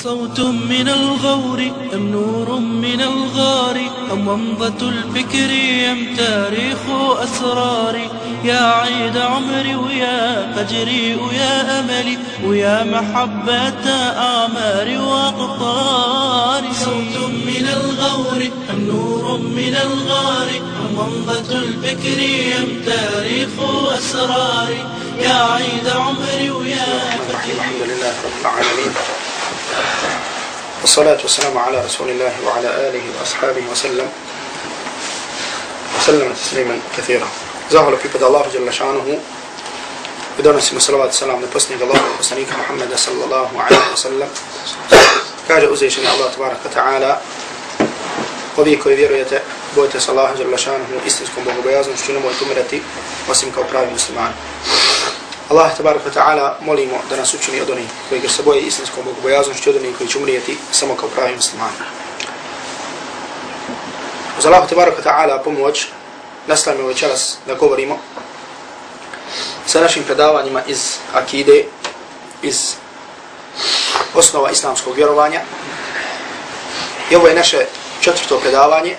صوت من الغور أم نور من الغار أم ومضة الفكر أم تاريخ أسراري يا عيد عمري ويا فجري ويا أملي ويا محبة أعماري وأقطاري صوت من الغور أم نور من الغار أم ومضة الفكر أم تاريخ أسراري يا عيد عمري ويا فجري. الحمد لله رب العالمين والصلاة والسلام على رسول الله وعلى آله وأصحابه وسلم تسليما كثيرا. Zahvala pripada Allahu dželle šanuhu i donosimo salavat i salam na posljednjeg Allahovog poslanika Muhammeda sallallahu alaihi wa sallam. Kaže uzvišeni Allah tabaraka ta'ala: ovi koji vjerujete, bojite se Allaha dželle šanuhu istinskom bogobojaznošću i nemojte umirati osim kao pravi muslimani. Allah tabaraka ta'ala molimo da nas učini od onih koji ga se boje istinskom bogobojaznošću, od onih koji će umrijeti samo kao pravi muslimani. Uz Allah tabaraka ta'ala pomoć nastavimo večeras da govorimo sa našim predavanjima iz akide, iz osnova islamskog vjerovanja. I ovo je naše 4. predavanje.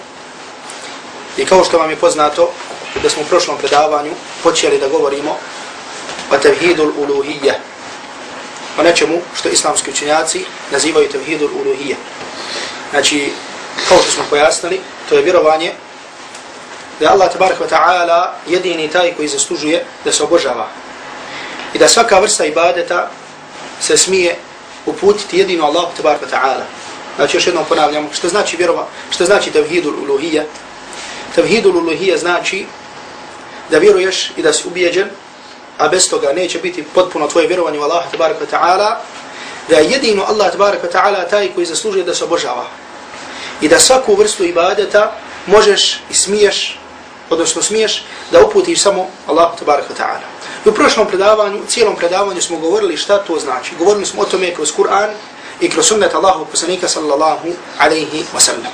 I kao što vam je poznato, da smo u prošlom predavanju počeli da govorimo o tevhidul uluhiyya, o nečemu što islamski učenjaci nazivaju tevhidul uluhiyya. Znači, kao što smo pojasnili, to je vjerovanje da je Allah tabaraka wa ta'ala jedini taj koji zaslužuje da se obožava i da svaka vrsta ibadeta se smije uputiti jedino Allah tabaraka wa ta'ala. Znači, još jednom ponavljamo, što znači vjerova, što znači tevhidul uluhiyya? Tevhidul uluhiyya znači da vjeruješ i da si ubijeđen, a bez toga neće biti potpuno tvoje vjerovanje u Allah tabaraka wa ta'ala, da je jedino Allah tabaraka wa ta'ala taj koji zaslužuje da se obožava i da svaku vrstu ibadeta možeš i smiješ, odnosno smiješ da uputiš samo Allah tabaraka wa ta'ala. I u prošlom predavanju, cijelom predavanju smo govorili šta to znači. Govorili smo o tome kroz Kur'an i kroz sunnet Allahovog poslanika sallallahu alaihi wa sallam.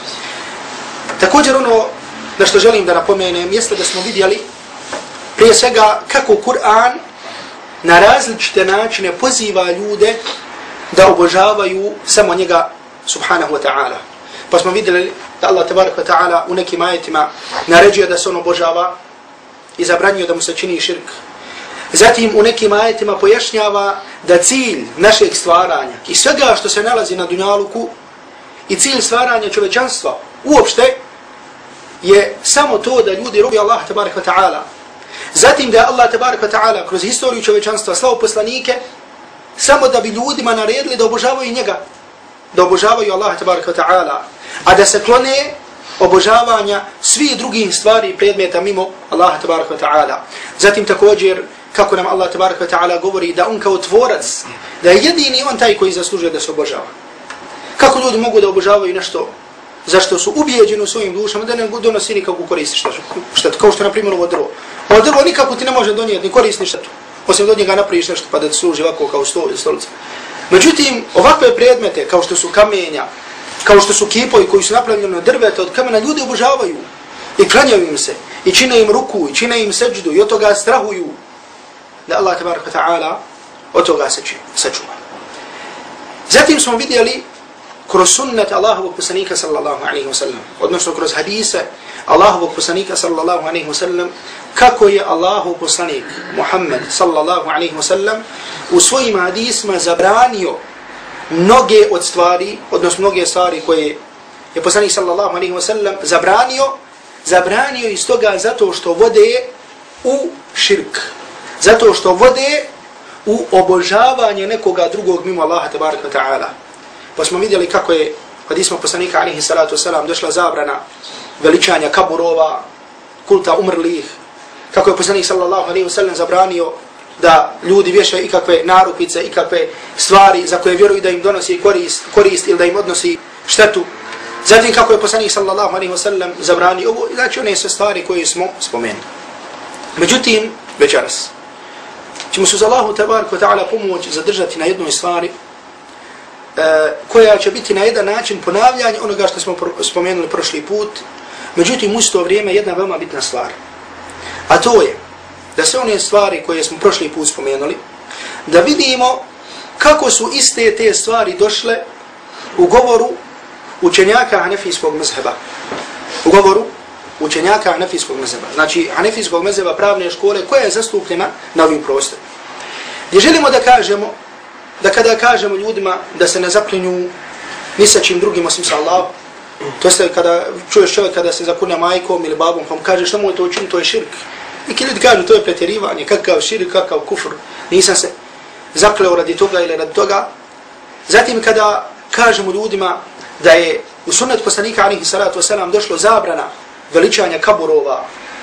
Također ono na što želim da napomenem jeste da smo vidjeli prije svega kako Kur'an na različite načine poziva ljude da obožavaju samo njega subhanahu wa ta'ala. Pa smo vidjeli da Allah tabaraka wa ta'ala u nekim ajetima naređuje da se on obožava i zabranjuje da mu se čini širk. Zatim u nekim ajetima pojašnjava da cilj našeg stvaranja i svega što se nalazi na dunjaluku i cilj stvaranja čovečanstva uopšte je samo to da ljudi robi Allah tabaraka wa ta'ala. Zatim da je Allah tabaraka wa ta'ala kroz historiju čovečanstva slao poslanike samo da bi ljudima naredili da obožavaju njega, da obožavaju Allah tabaraka wa ta'ala, a da se klone obožavanja svih drugih stvari i predmeta mimo Allah tabaraka wa ta'ala. Zatim također kako nam Allah tabaraka wa ta'ala govori da on kao tvorac, da je jedini on taj koji zaslužuje da se obožava. Kako ljudi mogu da obožavaju nešto zašto su ubijeđeni u svojim dušama da ne donosi nikakvu korist štetu, kao što na primjer ovo drvo. Ovo drvo nikako ti ne može donijeti ni korist štetu, osim od njega napraviš nešto pa da ti služi ovako kao stolica. Međutim, ovakve predmete kao što su kamenja, kao što su kipovi koji su napravljeni od drveta, od kamena, ljudi obožavaju i klanjaju im se i čine im ruku i čine im seđdu i od toga strahuju da Allah tabaraka ta'ala od toga sačuva. Zatim smo vidjeli kroz sunnet Allahovog poslanika sallallahu alaihi wa sallam, odnosno kroz hadise Allahovog poslanika sallallahu alaihi wa sallam, kako je Allahov poslanik Muhammed sallallahu alaihi wa sallam u svojim hadisma zabranio mnoge od stvari, odnosno mnoge stvari koje je poslanik sallallahu alaihi wa sallam zabranio iz toga zato što vode u širk, zato što vode u obožavanje nekoga drugog mimo Allaha tabaraka wa ta'ala. Pa smo vidjeli kako je hadisma poslanika alaihi salatu wasalam došla zabrana veličanja kaburova, kulta umrlih, kako je poslanik sallallahu alaihi wa sallam zabranio da ljudi vješaju ikakve narukvice, ikakve stvari za koje vjeruju da im donosi korist ili da im odnosi štetu. Zatim kako je poslanik sallallahu alaihi wa sallam zabranio ovo, znači one sve stvari koje smo spomenuli. Međutim, večeras ćemo se uz Allahu tabaraka wa ta'ala pomoć zadržati na jednoj stvari koja će biti na jedan način ponavljanje onoga što smo spomenuli prošli put, međutim u isto vrijeme jedna veoma bitna stvar. A to je da se one stvari koje smo prošli put spomenuli, da vidimo kako su iste te stvari došle u govoru učenjaka hanefijskog mezheba. U govoru učenjaka hanefijskog mezheba. Znači, hanefijskog mezheba pravne škole koja je zastupljena na ovim prostorima. Gdje želimo da kažemo, da kada kažemo ljudima da se ne zaklinju ni sa čim drugim osim sa Allahom, to je kada čuješ čovjek kada se zakunja majkom ili babom, pa mu kaže što mu je to učiniti, to je širk. Neki ljudi kažu to je pretjerivanje, kakav širk, kakav kufr, nisam se zakleo radi toga ili radi toga. Zatim kada kažemo ljudima da je u sunnetu poslanika alejhi salatu vesselam došlo zabrana veličanja kaburova,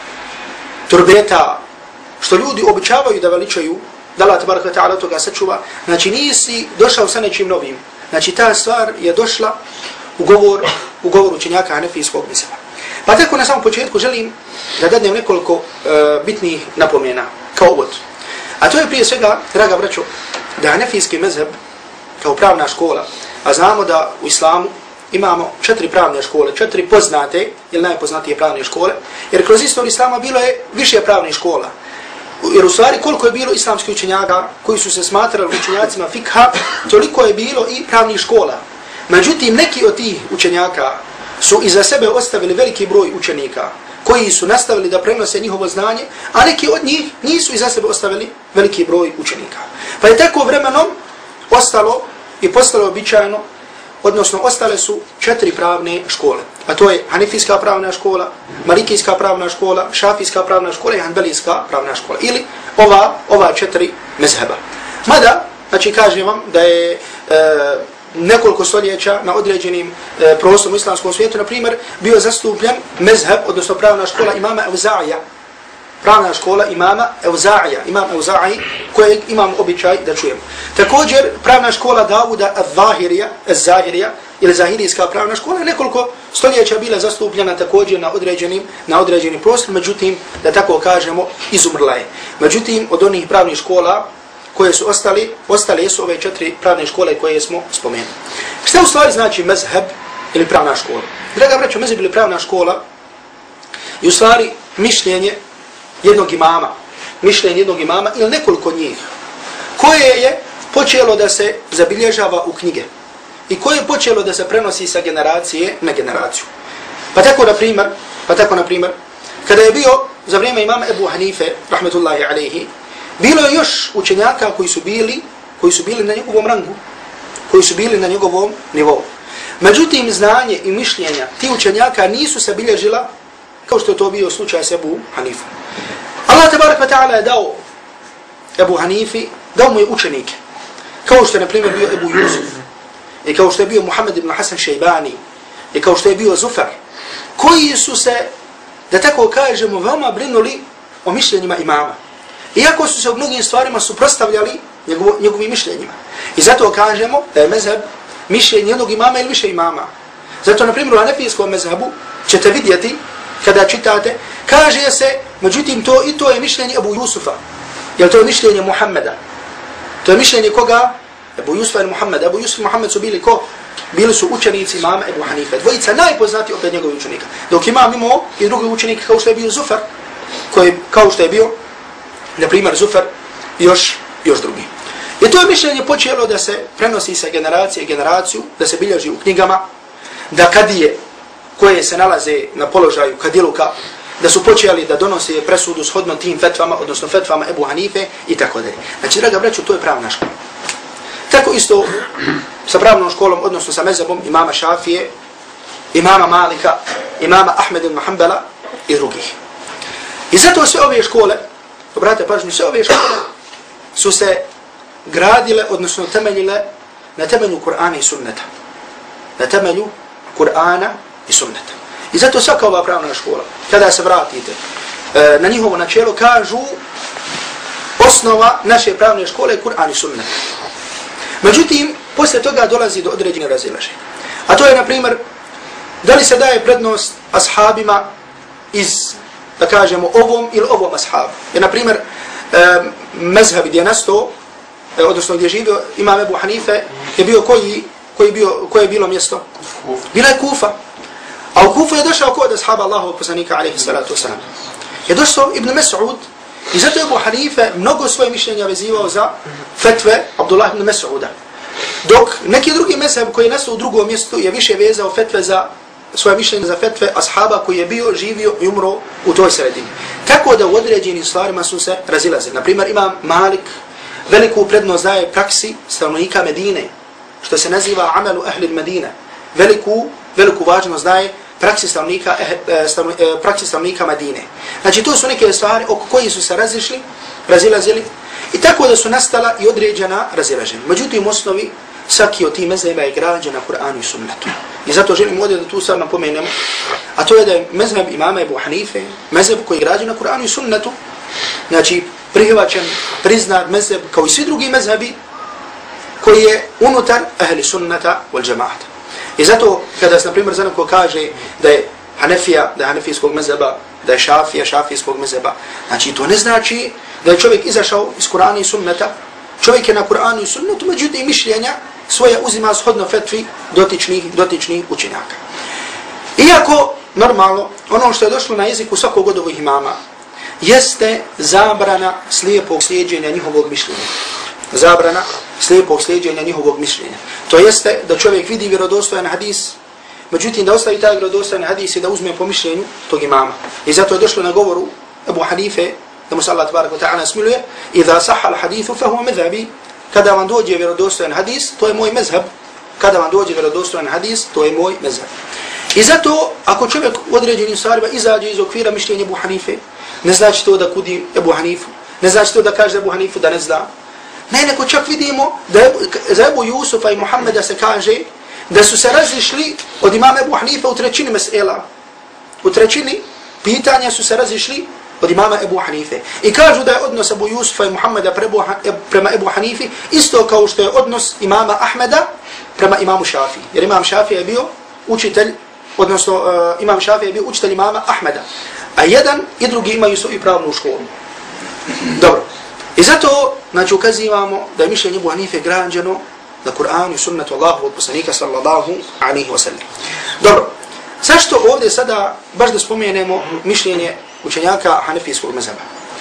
turbeta, što ljudi običavaju da veličaju, da Allah tebareke ve taala toga sačuva, znači nisi došao sa nečim novim. Znači ta stvar je došla u govoru učenjaka hanefijskog mezheba. Pa tako na samom početku želim da dadnem nekoliko bitnih napomena kao uvod. A to je prije svega, draga braćo, da hanefijski mezheb kao pravna škola, a znamo da u islamu imamo 4 pravne škole, 4 poznate ili najpoznatije pravne škole, jer kroz istoriju islama bilo je više pravnih škola. Jer u stvari koliko je bilo islamskih učenjaka koji su se smatrali učenjacima fikha, toliko je bilo i pravnih škola. Međutim, neki od tih učenjaka su iza sebe ostavili veliki broj učenika koji su nastavili da prenose njihovo znanje, a neki od njih nisu iza sebe ostavili veliki broj učenika. Pa je tako vremenom ostalo i postalo običajno, odnosno ostale su 4 pravne škole. A to je hanefijska pravna škola, malikijska pravna škola, šafijska pravna škola i hanbelijska pravna škola. Ili ova 4 mezheba. Mada, znači kažem vam da je nekoliko stoljeća na određenim prostorom u islamskom svijetu, na primjer, bio zastupljen mezheb, odnosno pravna škola imama Evza'ija. Pravna škola imama Evza'ija, imam Evza'i, kojeg imam običaj da čujemo. Također, pravna škola Davuda az-Zahirija, ili zahirijska pravna škola, nekoliko stoljeća bila zastupljena također na određenim prostorima, međutim, da tako kažemo, izumrla je. Međutim, od onih pravnih škola koje su ostale su ove 4 pravne škole koje smo spomenuli. Šta u stvari znači mezheb ili pravna škola? Draga braćo, mezheb ili pravna škola je u stvari mišljenje jednog imama ili nekoliko njih, koje je počelo da se zabilježava u knjige i koje je počelo da se prenosi sa generacije na generaciju. Pa tako na primjer, kada je bio za vrijeme imama Ebu Hanife, rahmetullahi alejhi, bilo je još učenjaka koji su bili na njegovom rangu, koji su bili na njegovom nivou. Međutim, znanje i mišljenja ti učenjaka nisu se bilježila kao što je to bio slučaj s Ebu Hanifom. Allah tebarek ve ta'ala je dao Ebu Hanifi, dao mu je učenike, kao što je na primjer bio Ebu Jusuf, i kao što je bio Muhammed ibn Hasan Šejbani, i kao što je bio Zufar, koji su se, da tako kažemo, veoma brinuli o mišljenjima imama. Iako su se u mnogim stvarima suprotstavljali njegovim mišljenjima. I zato kažemo da je mezheb mišljenje jednog imama ili više imama. Zato, na primjer, u hanefijskom mezhebu ćete vidjeti, kada čitate, kaže se, međutim, to je mišljenje Ebu Jusufa. Jer to je mišljenje Muhammeda. To je mišljenje koga? Ebu Jusufa i Muhammeda. Ebu Jusuf i Muhammed su bili ko? Bili su učenici imama Ebu Hanife. Dvojica najpoznatiji opet njegovih učenika. Dok imam imao i drugi učenik kao što je bio Zufar, kao što je bio, na primjer, Zufar i još drugi. I to je mišljenje počelo da se prenosi sa generacije i generaciju, da se bilježi u knjigama, da kadije koje se nalaze na položaju kadiluka, da su počeli da donose presudu shodno tim fetvama, odnosno fetvama Ebu Hanife i tako dalje. Znači, draga braćo, to je pravna škola. Tako isto sa pravnom školom, odnosno sa mezhebom imama Šafije, imama Malika, imama Ahmed ibn Hanbala i drugih. I zato sve ove škole, obrate pažnju, sve ove škole su se gradile, odnosno temeljile na temelju Kur'ana i sunneta. Na temelju Kur'ana i sunneta. I zato svaka ova pravna škola, kada se vratite na njihovo načelo, kažu osnova naše pravne škole je Kur'an i sunnet. Međutim, posle toga dolazi do određene razilaženja. A to je, na primjer, da li se daje prednost ashabima iz, da kažemo, ovom ili ovom ashabu. Jer, na primjer, mezheb gdje je nastao, odnosno gdje je živio imam Ebu Hanife, je bio koje je bilo mjesto? Bila je Kufa. A u Kufu je došao kod ashaba Allahovog poslanika, alejhi salatu wasalam. Je došao Ibn Mas'ud I zato je Abu Hanife mnogo svoje mišljenja vezivao za fetve Abdullah ibn Mas'uda. Dok neki drugi mezheb koji je nastao u drugom mjestu je više vezao fetve za svoje mišljenje za fetve ashaba koji je bio, živio i umro u toj sredini. Tako da u određenim stvarima su se razilazili. Naprimjer, Imam Malik veliku prednost daje praksi stanovnika Medine, što se naziva amalu ahli Medine. Veliku važnost daje praksi stanovnika Medine. Znači, to su neke stvari oko koji su se razilazili i tako da su nastala i određena razilaženja. Međutim, u osnovi, svaki od tih mezheba je građen na Kur'anu i sunnetu. I zato želim ovdje da tu sad napomenemo, a to je da je mezheb imama Ebu Hanife, mezheb koji je građen na Kur'anu i sunnetu, znači prihvaćen, priznat mezheb kao i svi drugi mezhebi koji je unutar ahli sunnata wal džemaata. I zato kada se, na primjer, za neko kaže da je Hanefija, da je hanefijskog mezheba, da je Šafija, šafijskog mezheba, znači to ne znači da je čovjek izašao iz Kur'ana i sunneta. Čovjek je na Kur'anu i sunnetu, međutim mišljenja svoje uzima shodno fetvi dotičnih učenjaka. Iako, normalno, ono što je došlo na jeziku svakog od ovih imama, jeste zabrana slijepog slijedženja njihovog mišljenja. Zabrana slijepog slijedženja njihovog mišljenja. To jeste da čovjek vidi vjerodostojan hadis, međutim da ostavi taj vjerodostojan hadis i da uzme po mišljenju tog imama. I zato je došlo na govoru Ebu Hanife, da mu se Allah tabaraka wa ta'ala smiluje, idha sahha al-hadithu fa huwa madhhabi. Kada vam dođe vjerodostojan hadis, to je moj mezheb. Kada vam dođe vjerodostojan hadis, to je moj mezheb. I zato, ako čovjek u određenim stvarima izađe iz okvira mišljenja Ebu Hanife, ne znači to da kudi Ebu Hanifu, ne znači to da kaže Ebu Hanifu da ne zna. Ne, neko čak vidimo da za Ebu Jusufa i Muhammeda se kaže da su se razišli od imama Ebu Hanife u trećini mesela. U trećini pitanja su se razišli od imama Ebu Hanife. I kažu da je odnos Ebu Jusufa i Muhammeda prema Ebu Hanifi isto kao što je odnos imama Ahmeda prema imamu Šafiji. Jer imam Šafija je bio učitelj, odnosno imam Šafija je bio učitelj imama Ahmeda. A jedan i drugi imaju svoju pravnu školu. Dobro. I zato, znači, ukazivamo da je mišljenje Ebu Hanife građeno na Kur'anu i sunnetu Allahu od poslanika sallallahu alaihi wa sallam. Dobro. Zašto ovdje sada baš da spomenemo mišljenje učenjaka hanefijskog mezheba?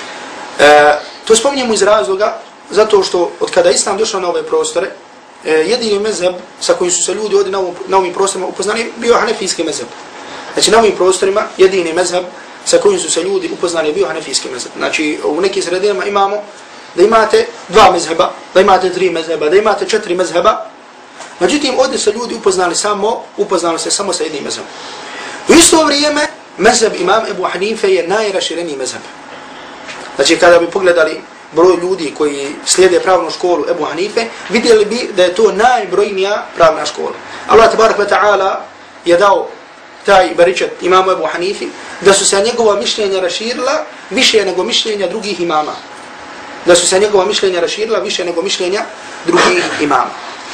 To spominjemo iz razloga zato što od kada Islam došao na ove prostore, jedini mezheb sa kojim su se ljudi ovdje na ovim prostorima upoznali bio hanefijski mezheb. Znači na ovim prostorima jedini mezheb sa kojim su se ljudi upoznali bio hanefijski mezheb. Znači u nekim sredinama imamo da imate 2 mezheba, da imate 3 mezheba, da imate 4 mezheba. Međutim, ovdje se ljudi upoznali se samo sa jednim mezhebom. U isto vrijeme, mezheb imam Ebu Hanife je najrašireniji mezheb. Znači, kada bi pogledali broj ljudi koji slijede pravnu školu Ebu Hanife, vidjeli bi da je to najbrojnija pravna škola. Allah tabaraka wa ta'ala je dao taj baričet imamu Ebu Hanifi, da su se njegova mišljenja raširila više nego mišljenja drugih imama. Da su se njegova mišljenja raširila više nego mišljenja drugih imama.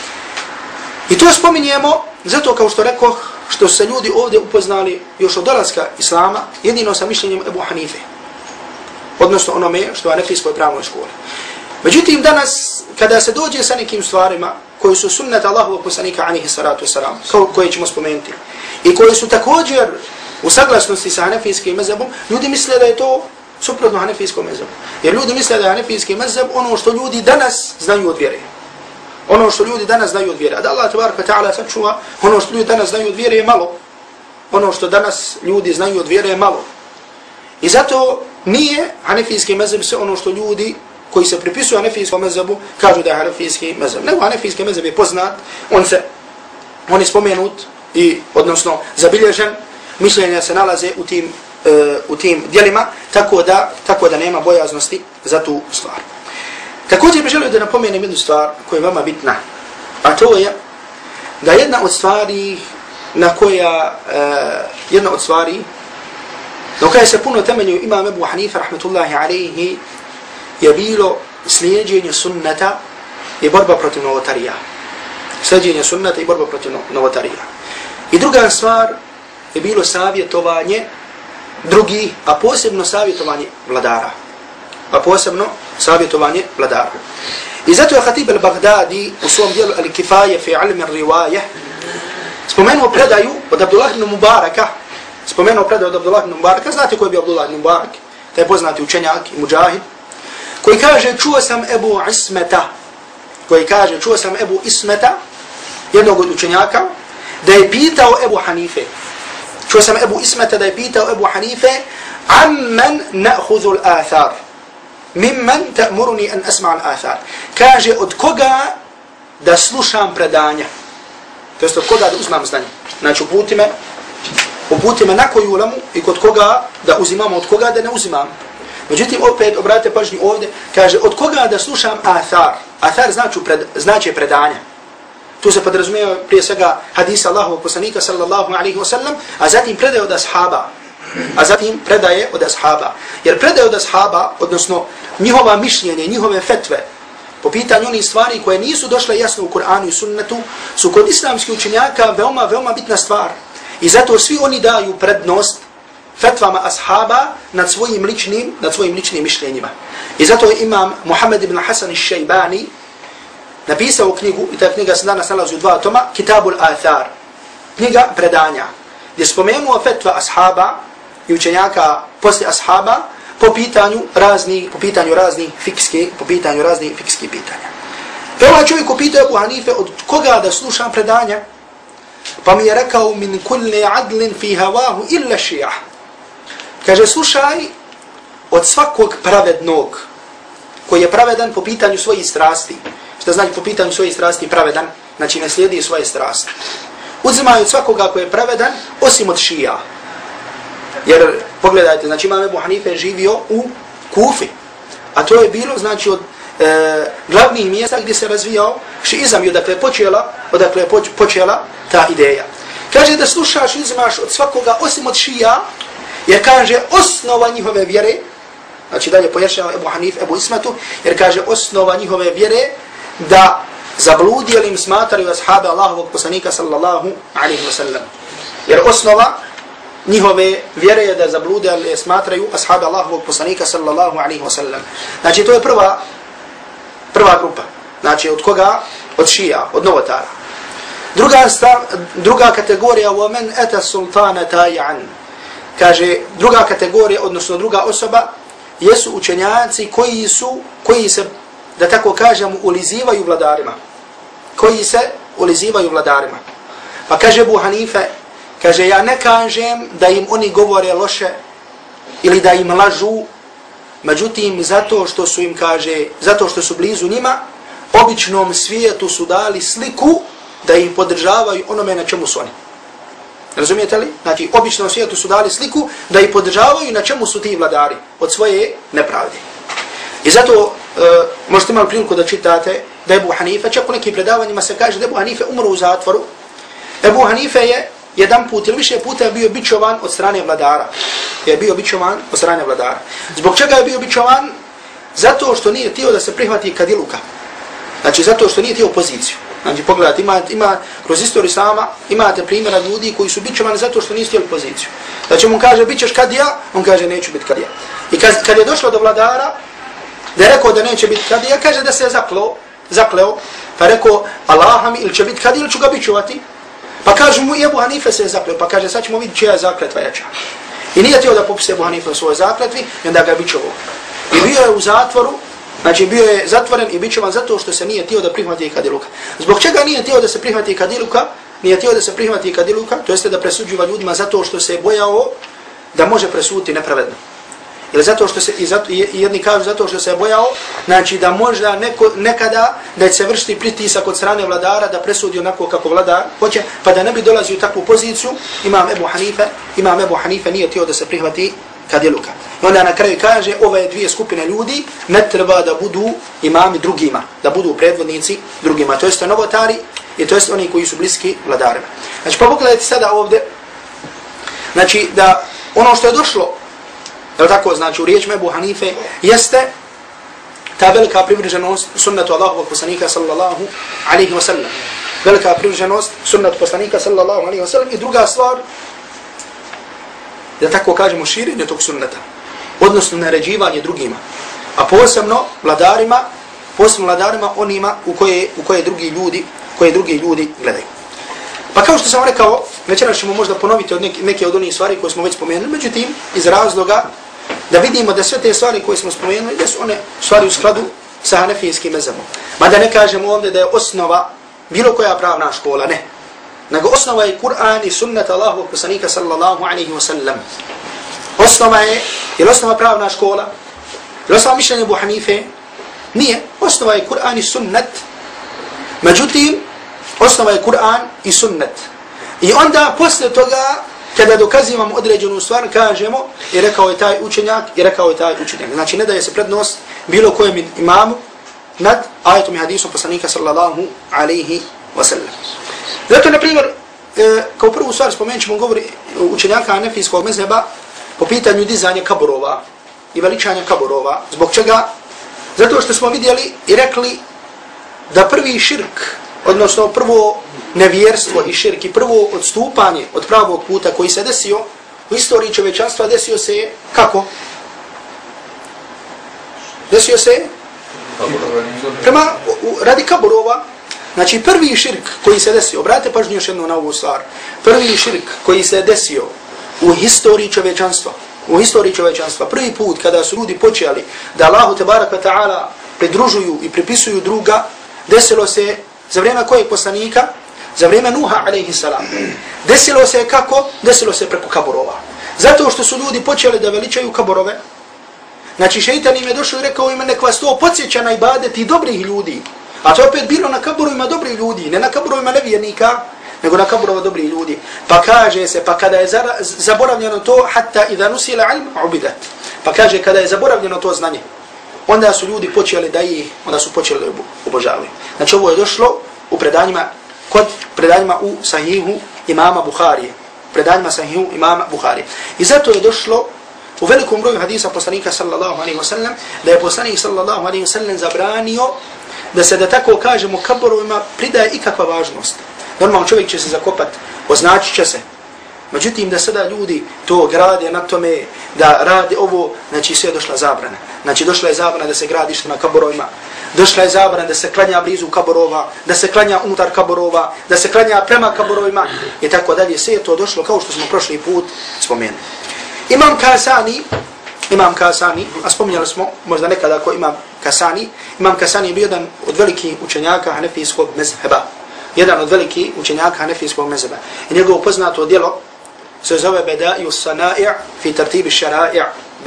I to spominjemo zato, kao što rekoh, što su se ljudi ovdje upoznali još od dolaska Islama jedino sa mišljenjem Ebu Hanife. Odnosno onome što je hanefijskoj pravnoj školi. Međutim, danas, kada se dođe sa nekim stvarima koji su sunnet Allahovog poslanika alejhi salatu vesselam, koje ćemo spomenuti, i koji su također u saglasnosti sa hanefijskim mezhebom, ljudi misle da je to suprotno hanefijskom mezhebu. Jer ljudi misle da je hanefijski mezheb ono što ljudi danas znaju od vjere. Ono što ljudi danas znaju od vjere. A da Allah tabaraka ta'ala sačuva, ono što ljudi danas znaju od vjere je malo. Ono što danas ljudi znaju od vjere je malo. I zato nije hanefijski mezheb sve ono što ljudi koji se pripisuju hanefijskom mezhebu kažu da je hanefijski mezheb. Nego hanefijski mezheb je poznat, on je spomenut i odnosno zabilježen, mišljenja se nalaze u tim dijelima, tako da nema bojaznosti za tu stvar. Također bih želio da napomenem jednu stvar koja je vama bitna, a to je da jedna od stvari na koja se puno temelju imam Ebu Hanife rahmetullahi alaihi je bilo slijedjenje sunnata i borba protiv novotarija. Slijedjenje sunnata i borba protiv novotarija. I druga stvar je bilo savjetovanje drugih, a posebno savjetovanje vladara. I zato je Khatib al-Baghdadi u svom dijelu Al-Kifaje fi ilmi rivaje spomenuo predaju od Abdullah ibn Mubaraka. Znate ko je bio Abdullah ibn Mubarak? taj poznati učenjak i muđahid, koji kaže čuo sam Ebu Ismeta, jednog od učenjaka, da je pitao Ebu Hanife. Čuo sam Ebu Ismeta da je pitao Ebu Hanife, amman na'khudhu al-athar, mimman ta'muruni an asma' al-athar. Kaže od koga da slušam predanja. To jest od koga da uzmam znanje. Znači uputi me na koju ulemu i kod koga da uzimam, od koga da ne uzimam. Međutim, opet, obratite pažnju ovdje, kaže od koga da slušam athar. Athar znači predanja. Tu se podrazumijeva prije svega hadisa Allahovog poslanika sallallahu alaihi wa sallam, a zatim predaje od ashaba. Jer predaje od ashaba, odnosno njihova mišljenje, njihove fetve, po pitanju onih stvari koje nisu došle jasno u Kur'anu i sunnetu, su kod islamskih učenjaka veoma, veoma bitna stvar. I zato svi oni daju prednost fetvama ashaba nad svojim ličnim mišljenjima. I zato je imam Muhammed ibn Hasan al-Shaybani napisao knjigu, i ta knjiga se danas nalazi u 2 toma, Kitabul Athar, knjiga predanja, gdje je spomenuo fetva ashaba i učenjaka poslije ashaba po pitanju raznih fikskih pitanja. Pa ovaj čovjek upitao Ebu Hanife od koga da slušam predanja, pa mi je rekao min kulli adlin fi havahu illa šijah. Kaže slušaj od svakog pravednog koji je pravedan po pitanju svojih strasti. Što znači po pitanju svojih strasti pravedan? Znači ne slijedi svoje strasti. Uzimaju od svakoga koji je pravedan osim od šija. Jer pogledajte, znači imam Ebu Hanife živio u Kufi. A to je bilo znači od glavnih mjesta gdje se razvijao šiizam i odakle je počela ta ideja. Kaže da slušaš i uzimaš od svakoga osim od šija, jer kaže osnova njihove vjere, znači dalje pojašnjava Ebu Hanife, Ebu Ismetu, jer kaže osnova njihove vjere da zabludjeli im smatraju ashabe Allahovog poslanika sallallahu alaihi wa sallam. Jer osnova njihove vjere je da zabludjeli smatraju ashabe Allahovog poslanika sallallahu alaihi wa sallam. Znači to je prva grupa. Znači od koga? Od šija, od novotara. Druga kategorija وَمَنْ أَتَ السُلْطَانَ تَايَعًا. Kaže druga kategorija, odnosno druga osoba, jesu učenjaci koji se, da tako kažem, ulizivaju vladarima. Pa kaže Ebu Hanife, kaže ja ne kažem da im oni govore loše ili da im lažu, međutim zato što su blizu njima, običnom svijetu su dali sliku da ih podržavaju onome na čemu su oni. Razumijete li? Znači, običnom svijetu su dali sliku da ih podržavaju na čemu su ti vladari od svoje nepravde. I zato možete imati priliku da čitate da Ebu Hanife, čak u nekim predavanjima se kaže da Ebu Hanife umro u zatvoru. Ebu Hanife je jedan put ili više puta bio bičovan od strane vladara. Zbog čega je bio bičovan? Zato što nije htio da se prihvati kadiluka. Znači, zato što nije htio poziciju. Znači, pogledajte, ima kroz istoriju sama, imate primjera ljudi koji su bičovani zato što nisu htjeli poziciju. Znači, mu kaže, bit ćeš kadija, on kaže, neću biti kadija. I kad je došlo do vladara, da je rekao da neće biti kadija, kaže da se je zakleo, pa je rekao, Allaha mi, ili će biti kadija, ili ću ga bičovati. Pa kaže mu, Ebu Hanife se je zakleo, pa kaže, sad ćemo vidjeti čija je zakletva jača. I nije htio da popise Ebu Hanife u svojoj zakletvi, i onda ga je bičovao. I bio je u zatvoru, znači bio je zatvoren i bičovan zato što se nije htio da prihvati kadiluka. Zbog čega nije htio da se prihvati kadiluka? To jeste da presuđiva ljudima zato što se je bojao da može presuditi nepravedno. Ili zato što se, jedni kažu zato što se je bojao, znači da možda nekada da će se vršiti pritisak od strane vladara da presudi onako kako vladar hoće, pa da ne bi dolazio u takvu poziciju, imam Ebu Hanife nije htio da se prihvati kadiluka. I onda na kraju kaže, ove dvije skupine ljudi ne treba da budu imami drugima, da budu predvodnici drugima, to jest novotari i to jest oni koji su bliski vladarima. Znači, pa pogledajte sada ovdje, znači da ono što je došlo, tako, znači u riječima Ebu Hanife, jeste ta velika privrženost sunnetu Allahovog poslanika sallallahu alaihi wa sallam. Velika privrženost sunnetu poslanika sallallahu alaihi wa sallam. I druga stvar, da tako kažemo, širenje tog sunneta, odnosno naređivanje drugima, a posebno vladarima onima u koje drugi ljudi gledaju. Pa kao što sam rekao, večeras ćemo možda ponoviti neke od onih stvari koje smo već spomenuli, međutim, iz razloga da vidimo da sve te stvari koje smo spomenuli, da su one stvari u skladu sa hanefijskim mezhebom. Mada ne kažemo ovdje da je osnova bilo koja pravna škola, ne. Nego osnova je Kur'an i sunnet Allahovog poslanika sallallahu alaihi wa sallam. Osnova je osnova pravna škola? Je osnova mišljenja Abu Hanife? Nije. Osnova je Kur'an i sunnet. Međutim, osnova je Kur'an i sunnet. I onda posle toga, kada dokazivamo određenu stvar, kažemo i rekao je taj učenjak, i rekao je taj učenjak. Znači ne daje se prednost bilo kojem imamu nad ajetom i hadisom poslanika sallallahu alaihi wa sallam. Zato, na primjer, kao prvu stvar spomenut ćemo govori učenjaka hanefijskog mezheba po pitanju dizanja kaburova i veličanja kaburova. Zbog čega? Zato što smo vidjeli i rekli da prvi širk, odnosno prvo nevjerstvo i širk i prvo odstupanje od pravog puta koji se desio u istoriji čovječanstva, desio se kako? Desio se radi kaburova. Znači prvi širk koji se desio, obratite pažnju još jednu na ovu stvar, prvi širk koji se desio u istoriji čovječanstva, prvi put kada su ljudi počeli da Allahu tebaraka wa ta'ala pridružuju i pripisuju druga, desilo se za vrijeme kojeg poslanika? Za vrijeme Nuha alaihi salam. Desilo se kako? Desilo se preko kaburova. Zato što su ljudi počeli da veličaju kaburove. Znači šeitan im je došao i rekao im nek vas to podsjeća na ibadeti dobrih ljudi. A to je opet bilo na kaburovima dobrih ljudi, ne na kaburovima nevjernika, nego na kaburova dobrih ljudi. Pa kaže se, pa kada je zaboravljeno to, hatta idha nusila ilm ubidat. Pa kaže, kada je zaboravljeno to znanje, onda su ljudi počeli da obožavaju. Znači ovo je došlo u predanjima u sahihu imama Buharije. I zato je došlo u velikom broju hadisa poslanika sallallahu alaihi wa sallam, da je poslanik sallallahu alaihi wa sallam zabranio da se, da tako kažemo, kaburovima pridaje ikakva važnost. Normalno čovjek će se zakopat, označit će se. Međutim, da sada ljudi to grade na tome, da rade ovo, znači sve je došla zabrana. Znači došla je zabrana da se gradi što na kaburovima, došla je zabrana da se klanja blizu kaburova, da se klanja unutar kaburova, da se klanja prema kaburovima i tako dalje. Sve je to došlo kao što smo prošli put spomenuli. Imam Kasani, a spominjali smo možda nekada ako Imam Kasani je bio jedan od velikih učenjaka hanefijskog mezheba. I njegovo poznato djelo se zove Bada'iju Sana'i' fi tartibi šara'i'.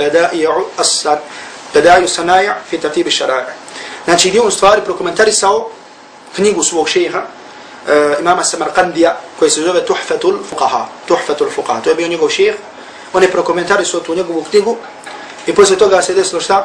Bada'iju Sana'i' fi tartibi šara'i'. Znači gdje on stvari prokomentarisao knjigu svog šeha, imama Samarkandija, koji se zove Tuhfatul Fuqaha. To je bio njegov šeh. On je prokomentarisao tu njegovu knjigu i posle toga se desilo šta?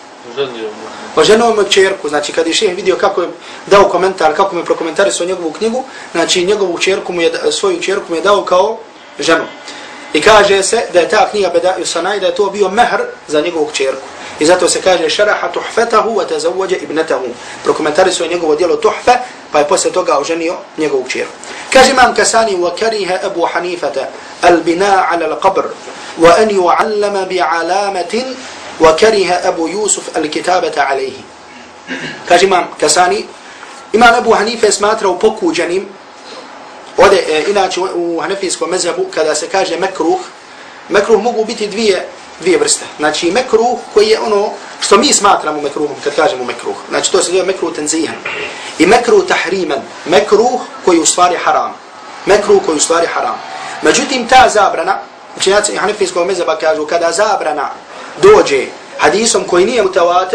Oženio mu kćerku. Znači kad je šeh vidio kako je dao komentar, kako mu je prokomentarisao njegovu knjigu, znači svoju kćerku mu je dao kao ženu. I kaže se da je ta knjiga Bada'iju Sana'i, da je to bio mehr za njegovu kćerku. I zato se kaže šaraha tuhfetahu wa tazawwaja ibnatahu. Prokomentarisao je njegovo djelo tuhfe, pa je posle toga oženio njegovu kćerku. Kaže Imam Kasani, wa kariha Abu Hanifata al-bina' ala al-qabr wa an yu'allama bi'alamatin wa kariha Abu Yusuf al-kitabata alayhi. Kaže Imam Kasani, Imam Abu Hanife smatrao pokuđenim, ovdje inače u hanefijskom mezhebu kada se kaže mekruh mogu biti dvije vrste. Znači mekruh koji je ono što mi smatramo mekruhom kad kažemo mekruh. Znači to se zove mekruh tanzihan. I mekruh tahriman, mekruh koji u stvari haram. Međutim ta zabrana, učenjaci hanefijskog mezheba kažu kada zabrana dođe hadisom koji nije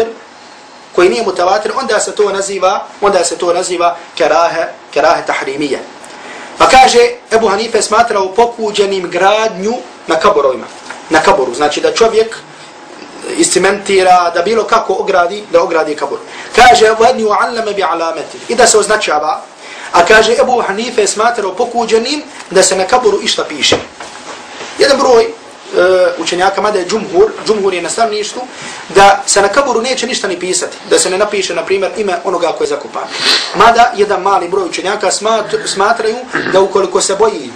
mutawatir, onda se to naziva kerahe tahrimije. Pa kaže, Ebu Hanife smatrao pokuđenim gradnju na kaboru. Znači da čovjek iscementira, da bilo kako ogradi kabor. Kaže, وَأَنْ يُعَلَّمَ بِعَلَامَتِ i da se označava. A kaže, Ebu Hanife smatrao pokuđenim da se na kaboru išta piše. Jedan broj učenjaka, mada je džumhur je na stanovništvu, da se na kaboru neće ništa ni pisati, da se ne napiše, na primjer, ime onoga koje je zakopan. Mada jedan mali broj učenjaka smatraju da ukoliko se boji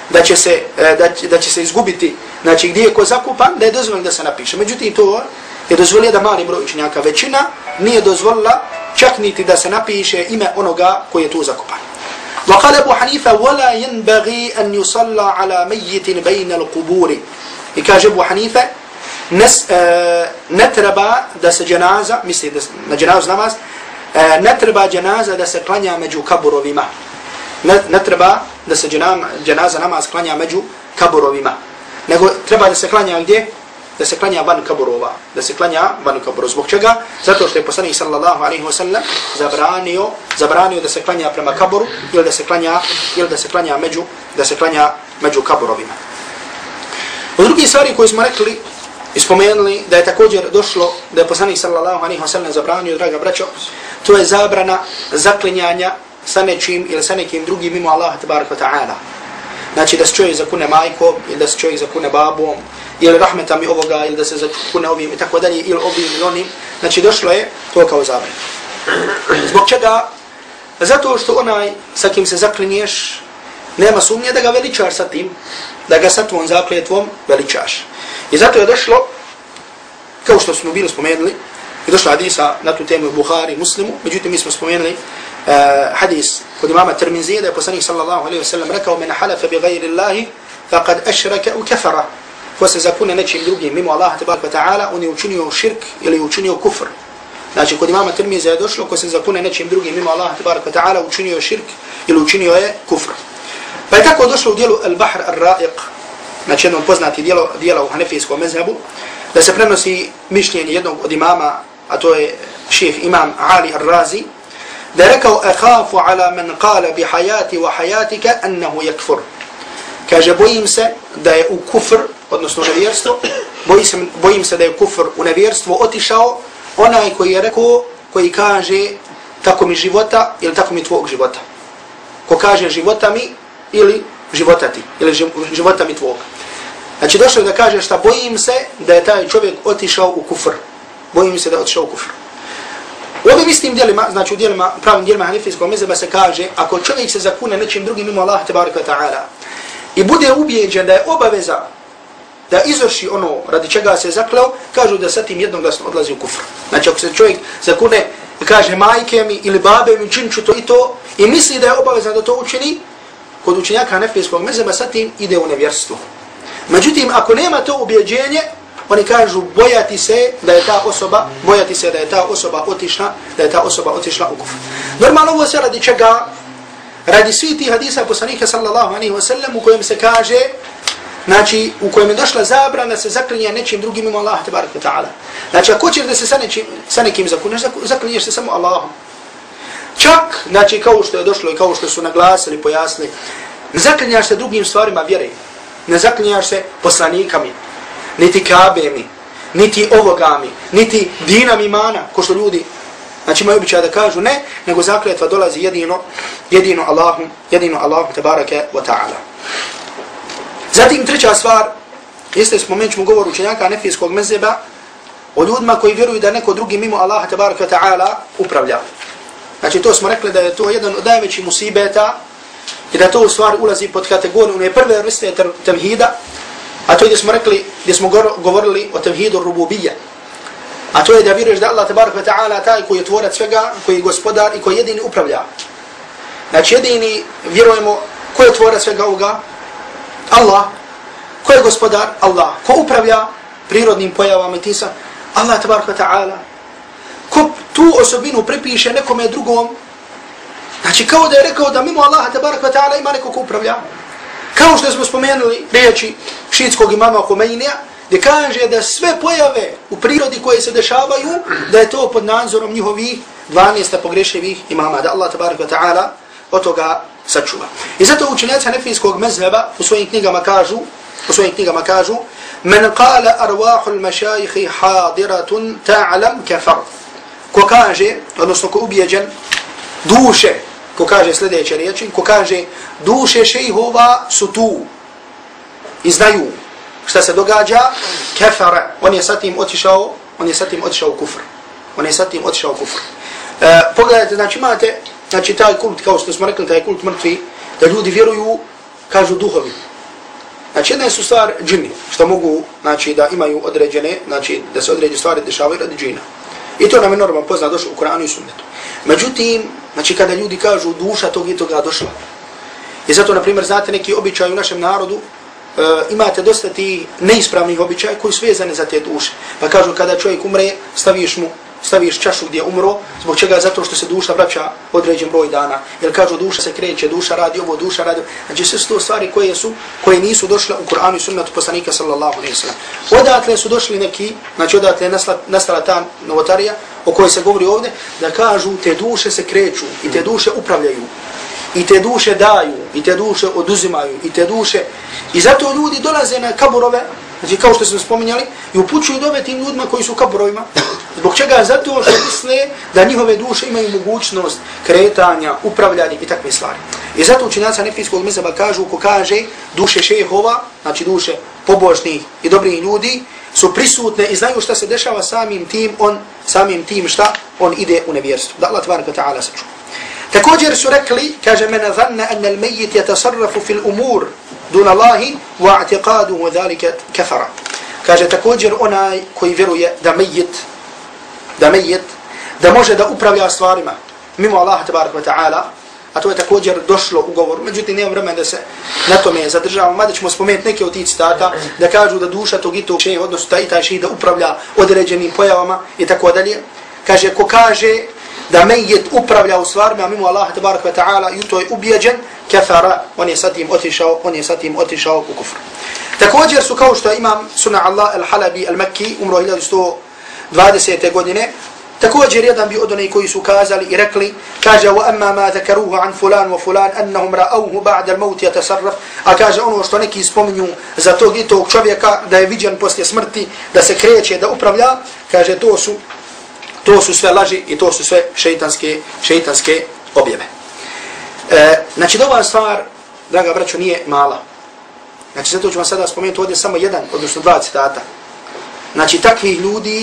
da će se izgubiti, znači gdje je ko zakopan, da je dozvoljeno da se napiše. Međutim, to je dozvolio da mali broj učenjaka, većina nije dozvolila čak niti da se napiše ime onoga koji je tu zakopan. وقال أبو حنيفة ولا ينبغي أن يصلى على ميت بين القبور. I kaže Abu Hanife, ne treba da se dženaza, misli na dženazu namaz, ne treba dženaza da se klanja među kaburovima. Ne treba da se dženaza namaz klanja među kaburovima. Nego treba da se klanja gdje? Da se klanja van kaburova. Da se klanja van kaburova. Zbog čega? Zato što je poslanik sallallahu alaihi wa sallam zabranio da se klanja prema kaburu ili da se klanja među kaburovima. Od drugih stvari koje smo rekli i spomenuli da je također došlo da je poslanik sallallahu alaihi wa sallam zabranio, draga braćo, to je zabrana zaklinjanja sa nečim ili sa nekim drugim mimo Allaha tabaraka wa ta'ala. Znači da se čovjek zakune majkom, ili da se čovjek zakune babom, ili rahmetam i ovoga, ili da se zakune ovim i tako dalje, ili ovim ili onim. Znači došlo je to kao zabrana. Zbog čega? Zato što onaj sa kim se zaklinješ, nema sumnje da ga veličaš sa tim, da ga sa tvojom zakletvom veličaš. I zato je došlo, kao što smo bili spomenuli, je došlo hadisa na tu temu Buhari, Muslimu, međutim mi smo spomenuli hadis kod imama Tirmizije da je poslanik sallallahu alaihi wa sallam rekao men halafa bi gajri Allahi faqad ašraka u kafara. Ko se zakune nečim drugim mimo Allaha tabaraka wa ta'ala, on je učinio širk ili učinio kufr. Znači kod imama Tirmizije je došlo ko se zakune nečim drugim mimo Allaha tabaraka wa ta'ala, učinio širk ili učinio je kufr. Pa je tako došlo u dijelu Al-Bahr Ar-Ra'iq, znači jednom poznati dijela u hanefijskom mezhebu, da se prenosi mišljenje jednog od imama, a to je šejh imam Ali Ar-Razi, da je rekao akhafu ala man qala bi hayati wa hayatika annahu yakfur. Kaže bojim se da je u kufr, odnosno nevjerstvo, bojim se da je kufr u nevjerstvo otišao onaj koji je rekao, koji kaže tako mi života ili tako mi tvog života. Ko kaže života mi ili života ti, ili života mi tvog. Znači došlo da kaže šta bojim se da je taj čovjek otišao u kufr. Bojim se da je otišao u kufr. U ovim istim dijelima, znači u pravim dijelima hanefijskog mezheba se kaže, ako čovjek se zakune nečim drugim mimo Allaha tabaraka wa ta'ala i bude ubijeđen da je obaveza da izvrši ono radi čega se zakleo, kažu da sa tim jednoglasno odlazi u kufr. Znači ako se čovjek zakune i kaže majke mi ili babe mi činit ću to i misli da je obavezan da to učini, kod učenjaka hanefijskog mezheba sa tim ide u nevjerstvo. Međutim, ako nema to ubjeđenje, oni kažu bojati se da je ta osoba otišla u kufr. Normalno ovo se radi čega? Radi svi ti hadisa poslanika sallallahu alaihi wa sallam u kojem se kaže, znači u kojem je došla zabrana se zaklinje nečim drugim mimo Allaha tabaraka wa ta'ala. Znači ako ćeš da se sa nekim zaklinješ se samo Allahom. Čak, znači kao što je došlo i kao što su naglasili, pojasnili, ne zaklinjaš se drugim stvarima vjere, ne zaklinjaš se poslanikami, niti kabemi, niti ovogami, niti dinam imana, ko što ljudi znači imaju običaj da kažu ne, nego zakletva dolazi jedino Allahu tabaraka wa ta'ala. Zatim treća stvar, jeste spomenut ćemo govor učenjaka hanefijskog mezheba o ljudima koji vjeruju da neko drugi mimo Allaha tabaraka wa ta'ala upravlja. Znači to smo rekli da je to jedan od najvećih musibeta i da to u stvari ulazi pod kategoriju one prve vrste tevhida, a to je gdje smo govorili o tevhidu rububija. A to je da vjeruješ da Allah tabaraka wa ta'ala taj koji je tvorac svega, koji je gospodar i koji jedini upravlja. Znači jedini vjerujemo ko je tvorac svega ovoga? Allah. Ko je gospodar? Allah. Ko upravlja prirodnim pojavama i tisa? Allah tabaraka wa ta'ala. Ko tu osobinu prepiše nekome drugom? Znači kao da je rekao da mimo Allaha tabaraka wa ta'ala ima neko ko upravlja. Kao što smo spomenuli riječi šiitskog imama Homeinija, gdje kaže da sve pojave u prirodi koje se dešavaju, da je to pod nadzorom njihovih 12 pogrešivih imama, da Allah tabaraka wa ta'ala od toga sačuva. I zato učenjaci hanefijskog mezheba u svojim knjigama kažu men qala arwahul mašayihi hadiratun ta'lam kafar. Ko kaže, odnosno ko ubijeđen, duše, ko kaže sljedeće riječi, ko kaže duše šejhova su tu i znaju šta se događa, kafara, on je sa tim otišao u kufr. Pogledajte, znači imate, znači taj kult, kao što smo rekli, taj kult mrtvi, da ljudi vjeruju, kažu duhovi. Znači jedna su stvar džini, što mogu, znači da imaju određene, znači da se određene stvari dešavaju radi džina. I to nam je normalno poznat došlo u Kur'anu i Sunnetu. Međutim, znači kada ljudi kažu duša tog i toga došla. I zato, na primjer, znate neki običaj u našem narodu, imate dosta ti neispravnih običaja koji su vezani za te duše. Pa kažu kada čovjek umre, staviš čašu gdje je umro, zbog čega? Zato što se duša vraća određen broj dana. Jer kažu duša se kreće, duša radi ovo, duša radi. Znači sve su to stvari koje nisu došle u Kur'anu i sunnetu poslanika sallallahu alejhi ve sellem. Odatle su došli neki, znači odatle je nastala ta novotarija o kojoj se govori ovdje, da kažu te duše se kreću i te duše upravljaju. I te duše daju, i te duše oduzimaju, i te duše. I zato ljudi dolaze na kaburove, znači kao što smo spominjali, i upućuju dove tim ljudima koji su u kaburovima. Zbog čega? Zato što misle da njihove duše imaju mogućnost kretanja, upravljanja i takve stvari. I zato učenjaci hanefijskog mezheba kažu, ko kaže duše šehova, znači duše pobožnih i dobrih ljudi, su prisutne i znaju šta se dešava samim tim šta on ide u nevjerstvo. Da Allah tbaraka ta'ala sačuva. Također su rekli, kaže, men zanna anna al-mayyit yatasarrafu fil umur dun Allahi wa i'tiqaduhu zalika kafara. Kaže također onaj koji vjeruje da može da upravlja stvarima mimo Allaha tebaraka ve taala, a to je također došlo u govor. Međutim, nema vremena da se na tome zadržavamo, mada ćemo spomenuti neke od tih citata da kažu da duša tog i tog šeha, odnosno taj šeha da upravlja određenim pojavama i tako dalje. Kaže, ko kaže da mejit upravlja u stvarima mimo Allaha tebaraka ve taala i to je ubijeđen, kafara, on je sa tim otišao u kufr. Također su kao što imam Sunna Allah al-Halabi al-Makki umro 1120. godine, također jedan bi od onih koji su kazali i rekli, kaže, wa amma ma zakaruhu an fulan wa fulan annahum ra'awhu ba'da al-maut yatasarraf, a kaže ono što neki spominju za tog i tog čovjeka da je viđen poslije smrti, da se kreće, da upravlja, kaže to su sve laži i to su sve šejtanske objave. Znači, ova stvar, draga braćo, nije mala. Znači, zato ću vam sada spomenuti ovdje samo jedan, odnosno dva citata. Znači, takvih ljudi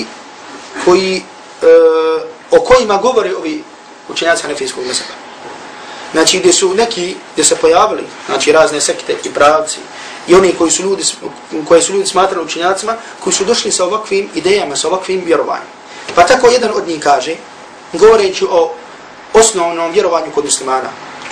o kojima govore ovi učenjaci hanefijskog mezheba. Znači, gdje se pojavili, znači, razne sekte i pravci i oni koji su ljudi smatrali učenjacima, koji su došli sa ovakvim idejama, sa ovakvim vjerovanjem. Pa tako jedan od njih kaže, govoreći o osnovnom vjerovanju kod muslimana,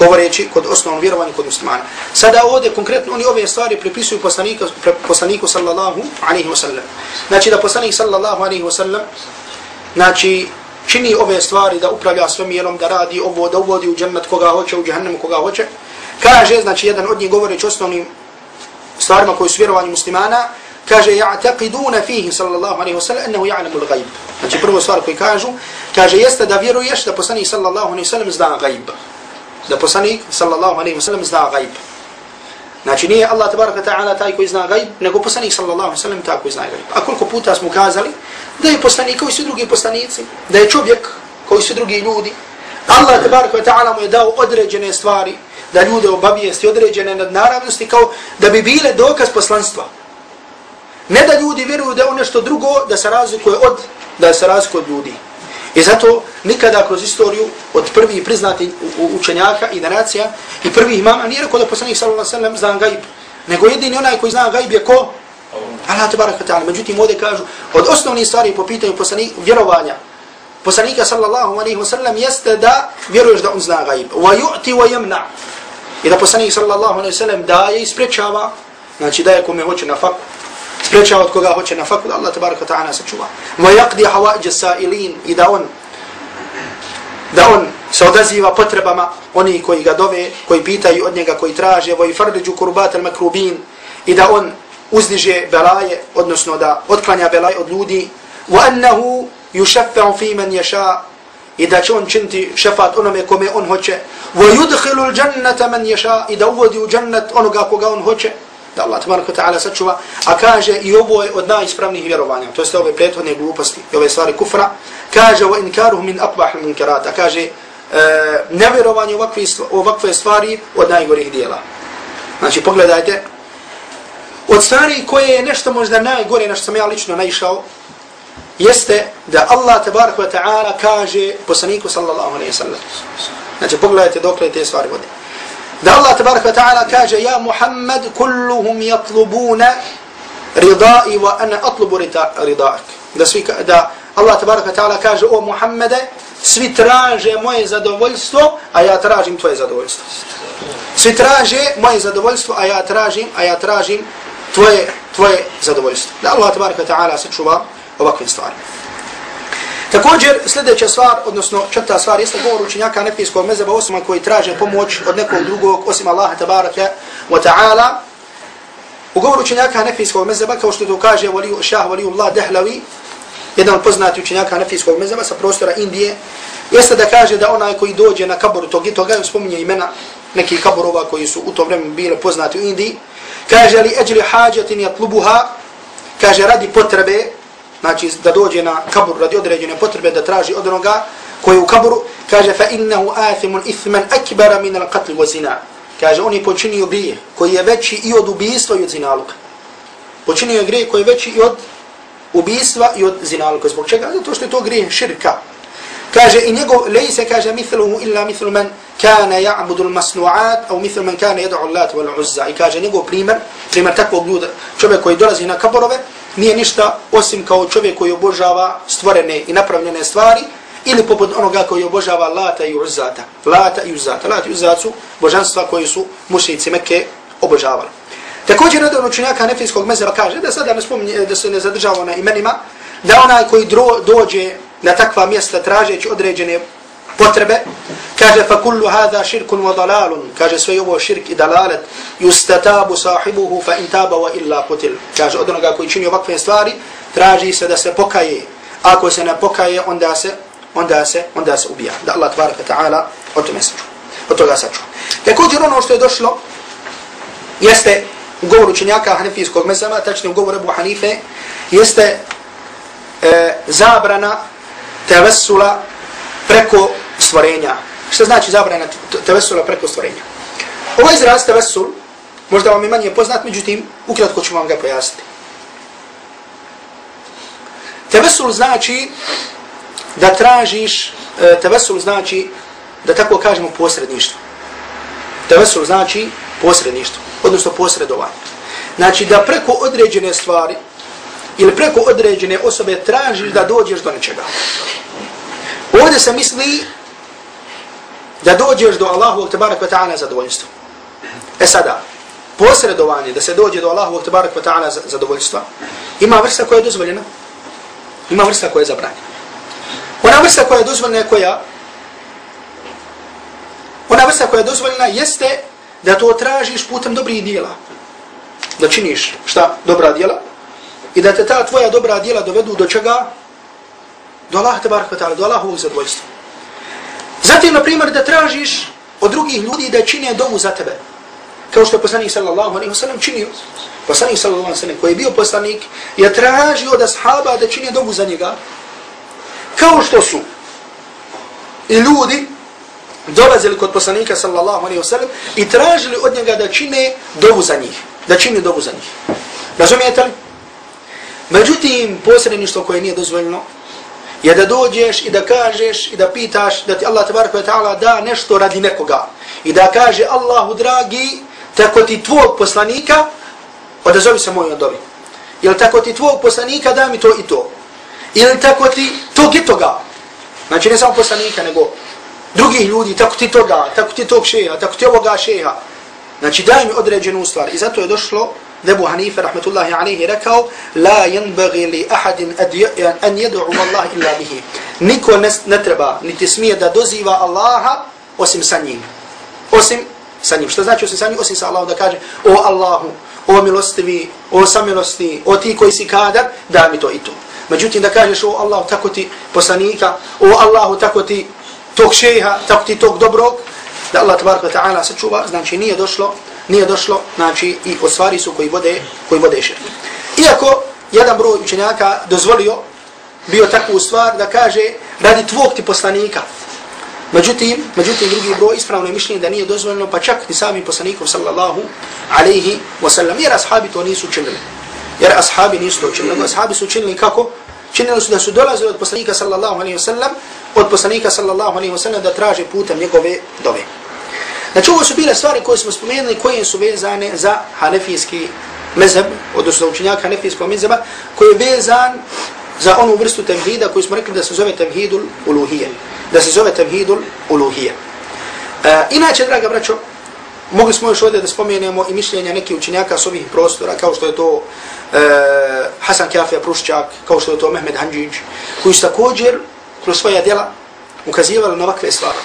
Sada ovdje konkretno oni ove stvari pripisuju poslaniku sallallahu alaihi wa sallam. Znači da poslanik sallallahu alaihi wa sallam znači čini ove stvari, da upravlja svemirom, da radi ovo, da uvodi u džennet koga hoće, u džahannam koga hoće. Kaže, znači jedan od njih govoreći osnovnim stvarima koji su vjerovanju muslimana, kaže, ya'taqiduna fihi sallallahu alaihi wa sallam annahu ya'lamu al-ghaib. Znači prvo stvar koji kaže jeste da vjeruješ da poslanik sallallahu alaihi wa sallam zna ghaib. Da poslanik sallallahu alaihi wa sallam zna ghaib. Znači nije Allah tabaraka ta'ala taj koji zna ghaib, nego poslanik sallallahu alaihi wa sallam taj koji zna ghaib. A koliko puta smo kazali da je poslanik kao i svi drugi poslanici, da je čovjek kao i svi drugi ljudi. Allah tabaraka ta'ala mu je dao određene stvari, da ljude obavijesti, određene nadnaravnosti, kao da bi bile dokaz poslanstva. Ne da ljudi vjeruju da je on nešto drugo, da se razlikuje od ljudi. I zato nikada kroz istoriju od prvih priznati učenjaka i nacija i prvih imama nije rekao da poslanik sallallahu alejhi ve sellem zna gajb, nego jedini onaj koji zna gajb je ko? Allah tebareke ve taala. Međutim ovdje kažu od osnovnih stvari po pitanju vjerovanja poslanika sallallahu alejhi ve sellem jeste da vjeruješ da on zna gajb. Wa yu'ti wa yamna. I da poslanik sallallahu alejhi ve sellem daje i sprečava, znači daje kome hoće na fakt, sprečava od koga hoće na fakt, Allah tabaraka ta'ala sačuva. Wa yaqdi hawaij as-sa'ilin, i da on se odaziva potrebama oni koji ga dove, koji pitaju od njega, koji traže, wa yufarriju kurbat al-makrubin, i da on uzdiže belaje, odnosno da otklanja belaje od ljudi, wa annahu yushaffa'u fi man yasha, i da će on činiti šefat onome kome on hoće, wa yudkhilu al-jannata man yasha, i da uvodi u džennet onoga koga on hoće, da Allah tabaraka ta'ala sačuva. A kaže i ovo je od najispravnijih vjerovanja, to jest ove prethodne gluposti i ove stvari kufra, kaže wa inkaruhu min aqbah al-munkarat, kaže nevjerovanje ovakve stvari od najgorih dijela. Znači pogledajte, od stvari koje je nešto možda najgore na što sam ja lično naišao, jeste da Allah tabaraka ta'ala kaže poslaniku sallallahu alejhi ve sellem. Znači pogledajte dokle te stvari vode. Da Allah tabaraka ta'ala kaže ja Muhammad kulluhum yatlubuna ridai wa ana atlubu ridaak. Da Allah tabaraka ta'ala kaže o Muhammede, svi traže moje zadovoljstvo, a ja tražim tvoje zadovoljstvo. Svi traže moje zadovoljstvo, a ja tražim tvoje zadovoljstvo. Da Allah tabaraka wa ta'ala sačuva ovakve stvari. Također, sljedeća stvar, odnosno četvrta stvar, jeste govor učenjaka hanefijskog mezheba osim koji traže pomoć od nekog drugog, osim Allaha tabaraka wa ta'ala. U govoru učenjaka hanefijskog mezheba, kao što to kaže Šah Valiullah Dehlavi, jedan od poznati učenjaka hanefijskog mezheba sa prostora Indije, jeste da kaže da onaj koji dođe na kaboru tog i toga, spominje imena nekih kaborova koji su u to vremenu bile poznati u Indiji, kaže li eđli hađatin jatlubuha, kaže radi potrebe, znači da dođe na kabur radi određene potrebe, da traži od onoga koji je u kaburu, kaže fa innahu athimun ithman akbara min al-qatl wa zina. Kaže on je počinio grijeh koji je veći i od ubijstva i od zinaluka. Počinio je grijeh koji je veći i od ubijstva i od zinaluka. Zbog čega? Zato što je to grijeh širka. Kaže i njegov lejse, kaže mithluhu illa mithlu man kana ya'budu al-masnu'at au mithlu man kana yad'u Allat wal Uzza. I kaže njegov primjer takvog ljuda, čovjek koji dolazi na kaborove, nije ništa osim kao čovjek koji obožava stvorene i napravljene stvari, ili poput onoga koji obožava Lata i Uzzata. Lata i Uzzat su božanstva koji su mušrici Mekke obožavali. Također jedan učenjaka hanefijskog mezheba kaže, da sada ne spominje, da se ne zadržava na imenima, da onaj koji dođe na takva mjesta tražeći određene potrebe, kaže fa kullu hadha shirkun wa dalalun, kaže sve ovo širk i dalalet, yustatabu sahibuhu fa in taba wa illa qutil. Kaže od onoga koji čini ovakve stvari, traži se da se pokaje. Ako se ne pokaje, onda se ubija. Da Allah tbaraka ta'ala od toga sačuva. Također ono što je došlo jeste u govoru učenjaka hanefijskog mezheba, tačnije u govoru Ebu Hanife, jeste zabrana tevessula preko stvorenja. Što znači zabrana tevessula preko stvorenja? Ovaj izraz tevessul, možda vam je manje poznat, međutim, ukratko ću vam ga pojasniti. Tevessul znači da tražiš, tevessul znači da tako kažemo posredništvo. Tevessul znači posredništvo, odnosno posredovanje. Znači da preko određene stvari ili preko određene osobe tražiš da dođeš do nečega. Ovdje se misli da dođeš do Allahovog tebaraka wa ta'ala zadovoljstva. Sada, posredovanje da se dođe do Allahovog tebaraka wa ta'ala zadovoljstva, ima vrsta koja je dozvoljena, ima vrsta koja je zabranjena. Ona vrsta koja je dozvoljena je koja? Ona vrsta koja je dozvoljena jeste da to tražiš putem dobrih dijela. Da činiš šta? Dobra dijela. I da te ta tvoja dobra dijela dovedu do čega? Do Allaha tebaraka wa ta'ala, do Allahovog zadovoljstva. Zatim, na primjer, da tražiš od drugih ljudi da čine dovu za tebe. Kao što je poslanik sallallahu alaihi wa sallam činio. Poslanik sallallahu alaihi wa sallam koji je bio poslanik je tražio od ashaba da čine dovu za njega. Kao što su i ljudi dolazili kod poslanika sallallahu alaihi wa sallam i tražili od njega da čine dovu za njih. Da čine dovu za njih. Razumijete li? Međutim, posredništvo koje nije dozvoljeno je da dođeš i da kažeš i da pitaš da ti Allah tebaraka wa ta'ala da nešto radi nekoga. I da kaže Allahu dragi, tako ti tvog poslanika, odazovi se moj odovi. Ili tako ti tvog poslanika da mi to i to. Ili tako ti tog i toga. Znači ne samo poslanika, nego drugih ljudi, tako ti toga, tako ti tog šeha, tako ti ovoga šeha. Znači daj mi određenu stvar. I zato je došlo da Ebu Hanife rahmetullahi alaihi rekao la yanbaghi li ahadin an yad'u Allah illa bihi. Niko ne treba, niti smije da doziva Allaha osim sa njim. Osim sa njim. Što znači osim sa njim? Osim sa Allahom da kaže o Allahu, o milostivi, o samilosti, o ti koji si kadar, da mi to i to. Međutim da kažeš o Allahu tako ti poslanika, o Allahu tako ti tog šeha, tako ti tog dobrog, da Allah tabaraka ta'ala sačuva, znači nije došlo, znači i od stvari su koji vode širk. Iako jedan broj učenjaka dozvolio bio takvu stvar da kaže radi tvog ti poslanika. Međutim drugi broj ispravno je mišljenje da nije dozvoljeno, pa čak ni sami poslanikom sallallahu alaihi wa sallam, jer ashabi to nisu činili. Ashabi su činili kako? Činili su da su dolazili od poslanika sallallahu alaihi wa sallam, da traže putem njegove dove. Znači ovo su bile stvari koje smo spomenuli, koje su vezane za hanefijski mezheb, odnosno učenjaka hanefijskog mezheba, koji je vezan za onu vrstu tevhida koju smo rekli da se zove tevhidul uluhije. Inače, draga braćo, Mogli smo još ovdje da spomenemo i mišljenja nekih učenjaka s ovih prostora, kao što je to Hasan Kafija Pruščak, kao što je to Mehmed Handžić, koji su također kroz svoja djela ukazivali na ovakve stvari.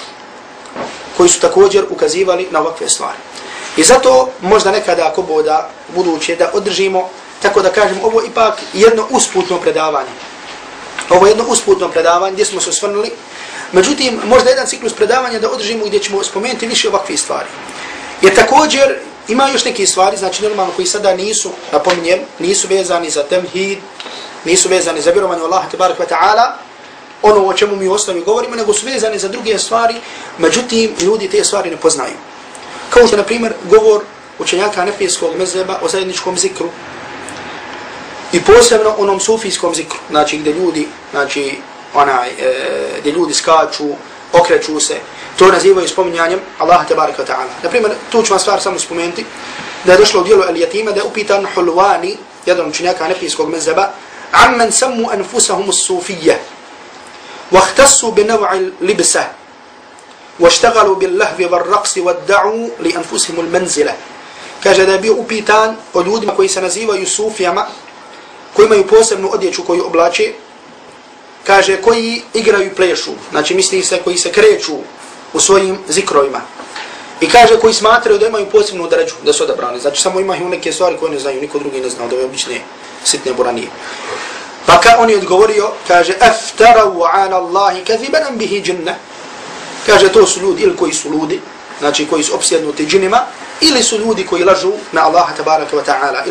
I zato možda nekada ako boda buduće da održimo, tako da kažem, ovo ipak jedno usputno predavanje. Ovo je jedno usputno predavanje gdje smo se osvrnuli. Međutim, možda jedan ciklus predavanja da održimo gdje ćemo spomenuti više ovakvih stvari. Jer također ima još neke stvari, znači normalno koji sada nisu, napominjem, nisu vezani za temhid, nisu vezani za vjerovanje Allaha tebareke ve ta'ala, ono o čemu mi u osnovi govorimo, nego su vezani za druge stvari, međutim, ljudi te stvari ne poznaju. Kao što, na primjer, govor učenjaka hanefijskog mezheba o zajedničkom zikru i posebno onom sufijskom zikru, znači gdje ljudi, znači, gdje ljudi skaču, okreću se, to nazivaju spominjanjem Allaha tebareke ve ta'ala. Na primjer, tu ću vam stvar samo spomenuti, da je došlo u dijelu Al-Yatima, da je upitan Hulwani, jedan učenjaka hanefijskog mezheba, amman sammu anfusahum as-sufiyya, واختصوا بنوع اللبسة واشتغلوا باللهو والرقص وادعوا لأنفسهم المنزلة. Kaže da je bio upitan od ljudima koji se nazivaju sufijama, koji imaju posebnu odjeću koju oblače, kaže koji igraju i plešu, znači misli se koji se kreću u svojim zikrovima. I kaže koji smatraju da imaju posebnu dređu, da su odabrani, znači samo imaju neke stvari koje ne znaju, niko drugi ne zna, da je obične sitne buranije. Pa on je odgovorio, kaže, aftarau ala Allahi kadhiban am bihi džinna. Kaže, to su ljudi ili koji su ludi, znači koji su opsjednuti džinima, ili su ljudi koji lažu na Allaha tabaraka wa ta'ala,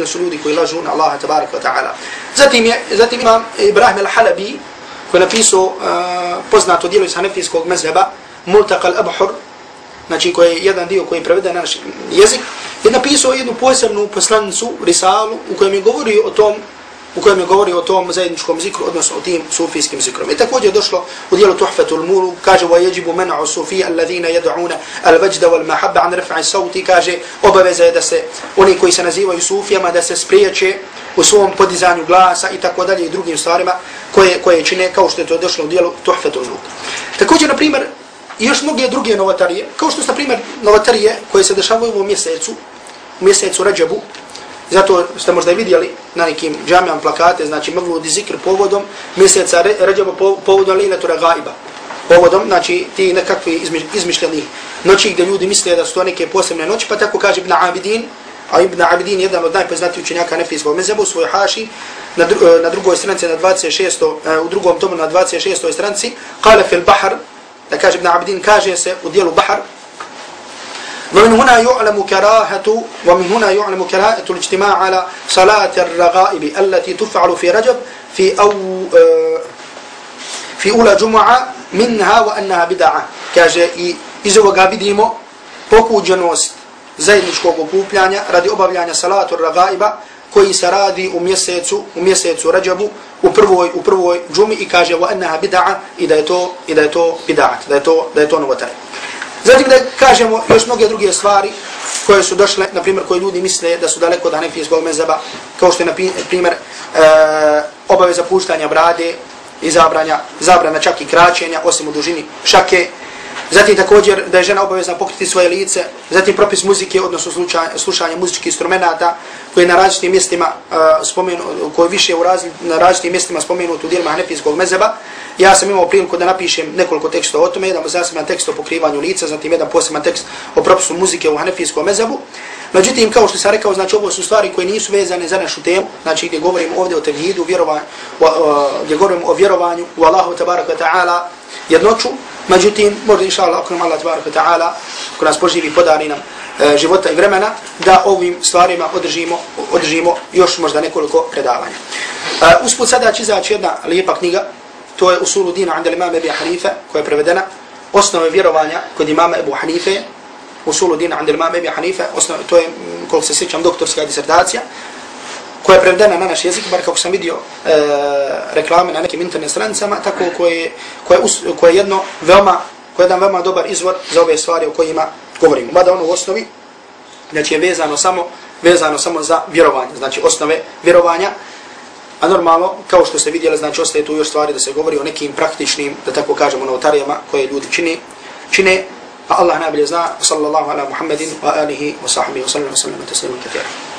Zatim imam Ibrahim al-Halabi, koji je napisao poznato dijelo iz hanefijskog mezheba, Multaqa al-Abhur, znači koji je jedan dio koji je preveden na naš jezik, je napisao jednu posebnu poslanicu, risalu, u kojem je govorio o tom zajedničkom zikru, odnosno o tim sufijskim zikrom. I također je došlo u dijelu Tuhfatul Muluk, kaže وَيَجِبُ مَنْعُ الصُّوفِيَ الَّذِينَ يَدْعُونَ الْوَجْدَ وَالْمَحَبَّ عَنْ رَفْعِ الصَّوْتِ, kaže obaveza je da se oni koji se nazivaju sufijama da se spriječe u svom podizanju glasa i tako dalje i drugim stvarima koje čine, kao što je to došlo u dijelu Tuhfatul Muluk. Također, na primjer, još mnoge druge novotarije, kao što su, na primjer, novotarije koje se dešavaju u mjesecu Radžabu. Zato ste možda vidjeli na nekim džamijama plakate, znači mevludi zikr povodom mjeseca Radžaba, povodom Lejletul Gaiba. Povodom, znači ti nekakvi izmišljeni noći gdje ljudi misle da su to neke posebne noći, pa tako kaže Ibn Abidin, a Ibn Abidin jedan od najpoznatijih učenjaka hanefijskog mezheba u svojoj haši, na drugoj stranici, u drugom tomu na 26. stranici, qala fil bahr, da kaže Ibn Abidin, kaže se u dijelu Bahr, ومن هنا يعلم كراهة الاجتماع على صلاة الرغائب التي تفعل في رجب في أولى جمعة منها وأنها بدعة. kaže i iz ovoga vidimo pokuđenost zajedničkog okupljanja radi obavljanja salatu ragaiba koji se radi u mjesecu Radžabu u prvoj džumi i kaže وأنها بدعة i da je to bid'at, da je to novotarija. Zatim da kažemo još mnoge druge stvari koje su došle, na primjer, koje ljudi misle da su daleko od hanefijskog mezheba, kao što je, na primjer, obaveza puštanja brade i zabrana čak i kraćenja, osim u dužini šake. Zatim također da je žena obavezna pokriti svoje lice. Zatim propis muzike, odnosno slušanje muzičkih instrumenata koji na različitim mjestima na različitim mjestima spomenuti u dijelima hanefijskog mezheba. Ja sam imao priliku da napišem nekoliko tekstova o tome, jedan zaseban tekst o pokrivanju lica, zatim jedan poseban tekst o propisu muzike u hanefijskom mezhebu. Međutim, kao što sam rekao, znači ovo su stvari koje nisu vezane za našu temu, znači gdje govorimo ovdje o tevhidu, gdje govorimo o vjerovanju u Allahu tabaraka ta'ala jednoću. Međutim, možda inša Allah, ako nam Allah tabaraka ta'ala, ako nas poživi, podari nam života i vremena, da ovim stvarima održimo još možda nekoliko predavanja. Usput sada će izaći jedna lijepa knjiga, to je Usulu dina عند الإمام أبي حنيفة, koja je prevedena, osnove vjerovanja kod imama Ebu Hanife, Usulu dina عند الإمام أبي حنيفة, to je, koliko se sjećam, doktorska disertacija, koja je prevedena na naš jezik, bar kako sam vidio reklame na nekim internet stranicama, tako koje je jedan veoma dobar izvor za ove stvari o kojima govorimo. Mada ono u osnovi, znači je vezano samo za vjerovanje, znači osnove vjerovanja. A normalno, kao što ste vidjeli, znači ostaje tu još stvari da se govori o nekim praktičnim, da tako kažemo, novotarijama koje ljudi čine, a Allah najbolje zna. Sallallahu ala Muhammedin wa alihi wa sahbihi wa sallam taslima kathira.